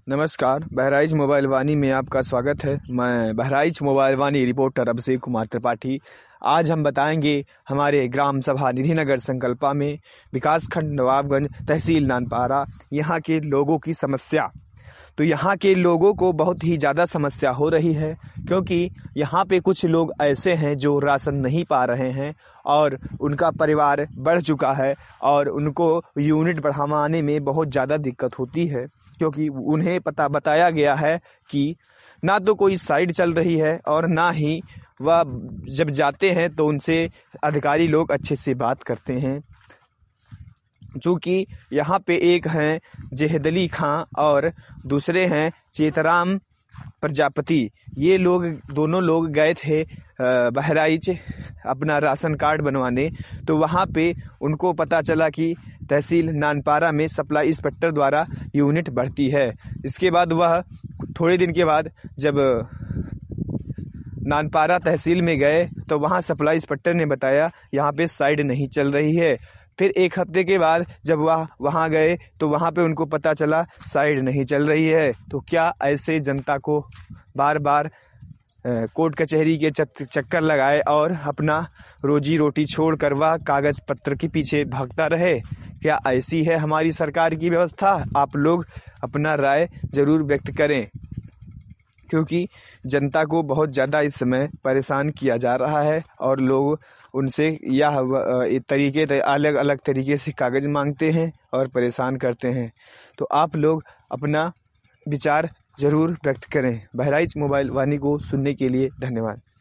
नमस्कार, बहराइच मोबाइल वाणी में आपका स्वागत है। मैं बहराइच मोबाइल वाणी रिपोर्टर अभिषेक कुमार त्रिपाठी। आज हम बताएंगे हमारे ग्राम सभा निधिनगर संकल्पा में विकासखंड नवाबगंज, तहसील नानपारा, यहाँ के लोगों की समस्या। तो यहाँ के लोगों को बहुत ही ज़्यादा समस्या हो रही है, क्योंकि यहाँ पे कुछ लोग ऐसे हैं जो राशन नहीं पा रहे हैं और उनका परिवार बढ़ चुका है और उनको यूनिट बढ़ाने में बहुत ज़्यादा दिक्कत होती है, क्योंकि उन्हें बताया गया है कि ना तो कोई साइट चल रही है और ना ही वह जब जाते हैं तो उनसे अधिकारी लोग अच्छे से बात करते हैं। चूँकि यहाँ पे एक हैं जहदली खां और दूसरे हैं चेतराम प्रजापति। ये लोग दोनों लोग गए थे बहराइच अपना राशन कार्ड बनवाने। तो वहाँ पे उनको पता चला कि तहसील नानपारा में सप्लाई इंस्पेक्टर द्वारा यूनिट बढ़ती है। इसके बाद वह थोड़े दिन के बाद जब नानपारा तहसील में गए तो वहाँ सप्लाई इंस्पेक्टर ने बताया यहाँ पे साइड नहीं चल रही है। फिर एक हफ्ते के बाद जब वह वहाँ गए तो वहाँ पे उनको पता चला साइड नहीं चल रही है। तो क्या ऐसे जनता को बार बार कोर्ट कचहरी के चक्कर लगाए और अपना रोजी रोटी छोड़कर वह कागज पत्र के पीछे भागता रहे? क्या ऐसी है हमारी सरकार की व्यवस्था? आप लोग अपना राय जरूर व्यक्त करें, क्योंकि जनता को बहुत ज़्यादा इस समय परेशान किया जा रहा है और लोग उनसे यह तरीके अलग अलग तरीके से कागज़ मांगते हैं और परेशान करते हैं। तो आप लोग अपना विचार ज़रूर व्यक्त करें। बहराइच मोबाइल वाणी को सुनने के लिए धन्यवाद।